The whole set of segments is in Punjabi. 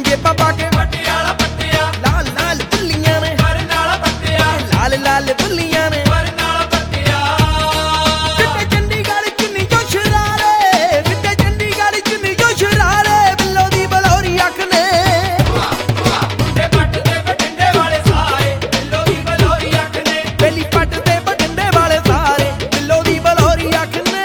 ਜੇਬਾਂ ਪਾ ਕੇ ਪਟਿਆਲਾ ਪੱਟਿਆ ਲਾਲ ਲਾਲ ਬੁੱਲੀਆਂ ਨੇ ਹਰ ਨਾਲ ਪੱਟਿਆ ਲਾਲ ਲਾਲ ਬੁੱਲੀਆਂ ਨੇ ਹਰ ਨਾਲ ਪੱਟਿਆ ਕਿਤੇ ਚੰਡੀਗੜ੍ਹ ਚ ਨੀ ਜੋ ਸ਼ਰਾਰੇ ਕਿਤੇ ਚੰਡੀਗੜ੍ਹ ਚ ਨੀ ਜੋ ਸ਼ਰਾਰੇ ਬਿੱਲੋ ਦੀ ਬਲੌਰੀ ਅੱਖ ਨੇ ਮੁੰਡੇ ਪੱਟ ਤੇ ਬਟਿੰਡੇ ਵਾਲੇ ਸਾਰੇ ਬਿੱਲੋ ਦੀ ਬਲੌਰੀ ਅੱਖ ਨੇ ਬੇਲੀ ਪੱਟ ਤੇ ਬਠਿੰਡੇ ਵਾਲੇ ਸਾਰੇ ਬਿੱਲੋ ਦੀ ਬਲੌਰੀ ਅੱਖ ਨੇ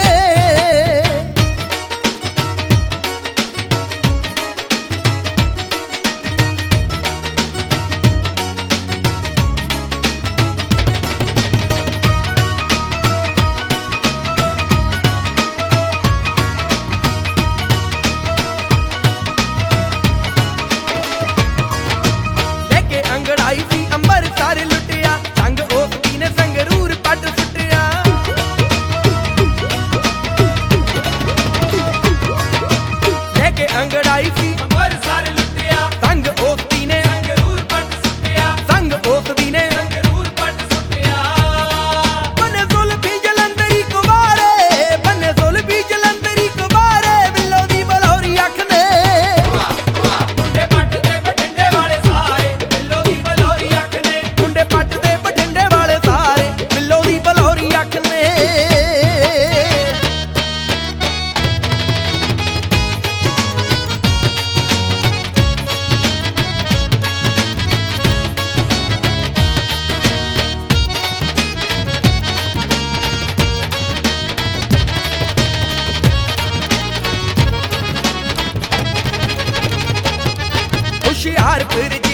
ਲੈ ਕੇ ਅੰਗੜਾਈ ਸੀ ਅੰਮ੍ਰਿਤਸਰ ਲੁੱਟਿਆ ਸੰਗ ਉਸ ਦੀ ਨੇ ਸੰਗਰੂਰ ਪੱਟ ਸੁੱਟਿਆ ਲੈ ਕੇ ਅੰਗੜਾਈ ਸੀ ਹਰ ਸਾਰੇ ਲੁੱਟਿਆ ਸੰਗ ਉਸ ਦੀ ਨੇ ਸੰਗਰੂਰ ਪੱਟ ਸੁੱਟਿਆ ਸੰਗ ਉਸ ਦੀ ਨੇ ਸੰਗਰੂਰ ਪੱਟ ਸੁੱਟਿਆ ਬੰਨੇ ਜ਼ੁਲਫੀ ਜਲੰਧਰੀ ਕੁਵਾਰੇ ਬੰਨੇ ਜ਼ੁਲਫੀ ਜਲੰਧਰੀ ਕੁਵਾਰੇ ਬਿੱਲੋ ਦੀ ਬਲੌਰੀ ਅੱਖ ਨੇ ਮੁੰਡੇ ਪੱਟ ਤੇ ਬਟਿੰਡੇ ਵਾਲੇ ਸਾਰੇ ਬਿੱਲੋ ਦੀ ਬਲੌਰੀ ਅੱਖ ਨੇ ਮੁੰਡੇ ਪੱਟ ਤੇ ਬਠਿੰਡੇ ਵਾਲੇ ਸਾਰੇ ਬਿੱਲੋ ਦੀ ਬਲੌਰੀ ਅੱਖ ਨੇ ਹੁਸ਼ਿਆਰਪੁਰ